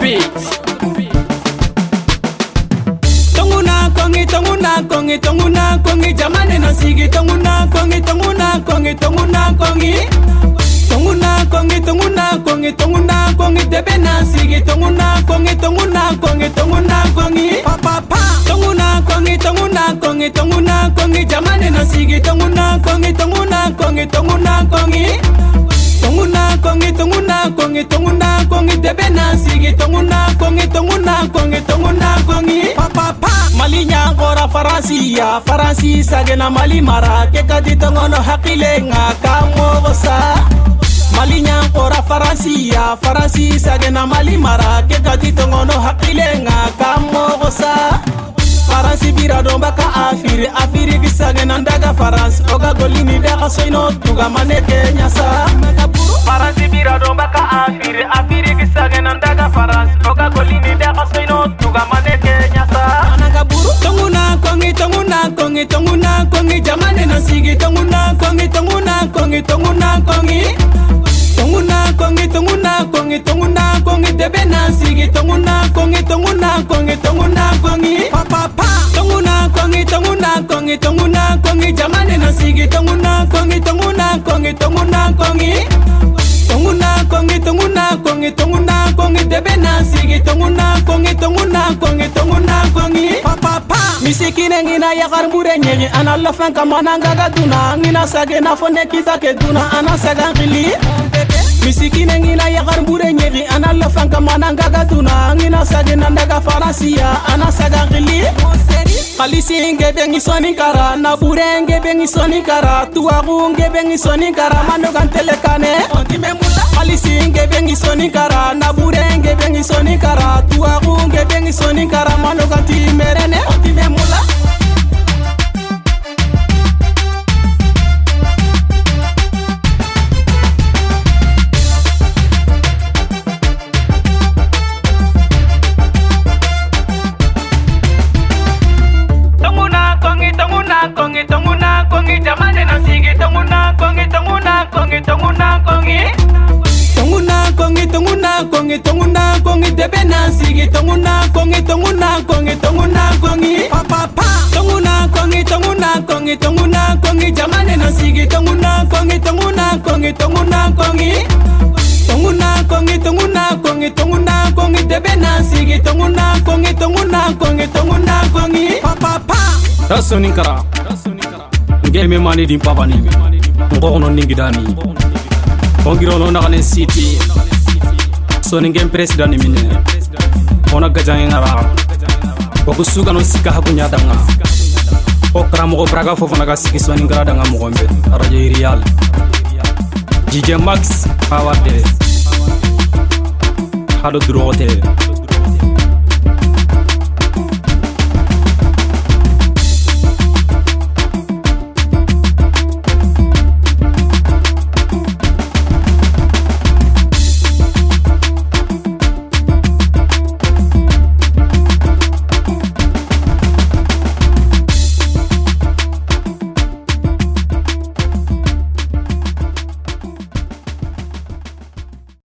beat. Tonguna kongi jamane na sigi tonguna kongi tonguna kongi debe na sigi tonguna kongi papa pa tonguna kongi jamane na sigi tonguna kongi debe na sigi tonguna kongi papa pa malinya gora faransi sagena mali mara ke kadi tongono hakile nga kamogosa malinya gora faransi sagena mali mara ke kadi tongono hakile nga kamogosa faransi bira domba ka afiri gisagena ndaga faransi oga golini daga soino tuga maneke nyasa faransi bira domba ka afiri gisagena ndaga faransi oga golini daga soino tuga maneke nyasa anagaburu tonguna kongi jamane na sigi tonguna kongi debe na sigi tonguna kongi papa pa tonguna kongi jamane na sigi tonguna kongi debe na sigi tonguna kongi papa pa misikine ngina yakar mure nyegi ana lafan kamana ngaga duna ngina sage na fone kita ke duna ana saga ngili misikine ngina yakar mure nyegi ana lafan kamana ngaga duna ngina sage na ndaga faransiya ana saga ngili kalisi ngebe ngisoni kara na bure ngebe ngisoni kara tuwagu ngebe ngisoni kara mano kantelekane kalisi ngebe ngisoni kara na bure ngebe ngisoni kara tuwagu ngebe ngisoni kara mano kantimerene otimemula kongi jamane na sigi tonguna kongi debe na sigi tonguna kongi papa pa tonguna kongi jamane na sigi tonguna kongi debe na sigi tonguna kongi papa pa Rasoni kara ngeme mani di papa ni ngono ningidani ongiro no nakane city so ngem president ni mine ona gajange ngara ko suga no sika hakunya danga o kramo ko braga fofo naga siki so ngara danga mo gombe radio real DJ Max Awade hado drote